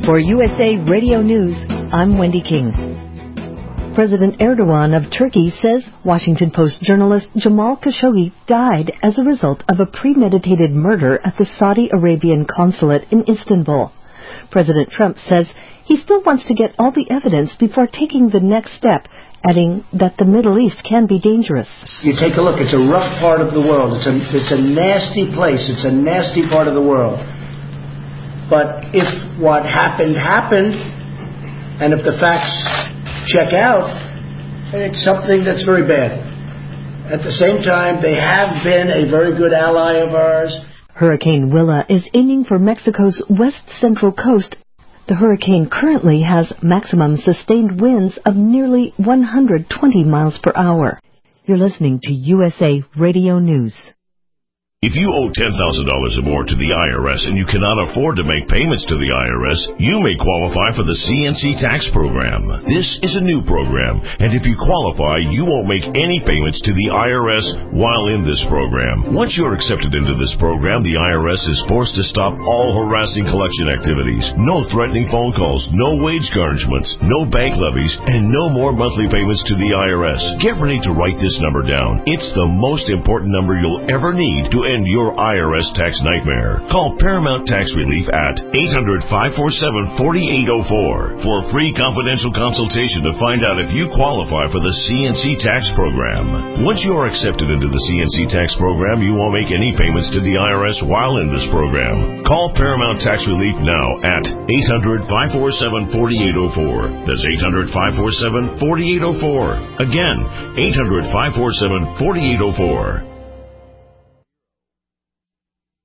For USA Radio News, I'm Wendy King. President Erdogan of Turkey says Washington Post journalist Jamal Khashoggi died as a result of a premeditated murder at the Saudi Arabian consulate in Istanbul. President Trump says he still wants to get all the evidence before taking the next step, adding that the Middle East can be dangerous. You take a look, it's a rough part of the world. It's a nasty place. It's a nasty part of the world. But if what happened, and if the facts check out, it's something that's very bad. At the same time, they have been a very good ally of ours. Hurricane Willa is aiming for Mexico's west-central coast. The hurricane currently has maximum sustained winds of nearly 120 miles per hour. You're listening to USA Radio News. If you owe $10,000 or more to the IRS and you cannot afford to make payments to the IRS, you may qualify for the CNC tax program. This is a new program, and if you qualify, you won't make any payments to the IRS while in this program. Once you're accepted into this program, the IRS is forced to stop all harassing collection activities. No threatening phone calls, no wage garnishments, no bank levies, and no more monthly payments to the IRS. Get ready to write this number down. It's the most important number you'll ever need to end your IRS tax nightmare. Call Paramount Tax Relief at 800-547-4804 for a free confidential consultation to find out if you qualify for the CNC tax program. Once you are accepted into the CNC tax program, you won't make any payments to the IRS while in this program. Call Paramount Tax Relief now at 800-547-4804. That's 800-547-4804. Again, 800-547-4804.